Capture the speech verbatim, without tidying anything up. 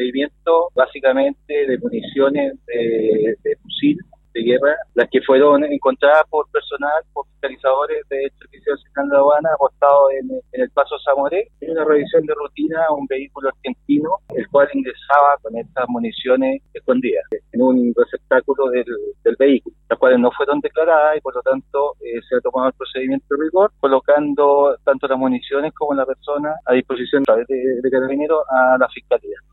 procedimiento básicamente de municiones de, de fusil de guerra, las que fueron encontradas por personal, por fiscalizadores del Servicio Nacional de Aduana apostados en, en el Paso Zamoré, en una revisión de rutina a un vehículo argentino, el cual ingresaba con estas municiones escondidas en un receptáculo del, del vehículo, las cuales no fueron declaradas y por lo tanto eh, se ha tomado el procedimiento de rigor, colocando tanto las municiones como la persona a disposición a través de, de Carabineros a la Fiscalía.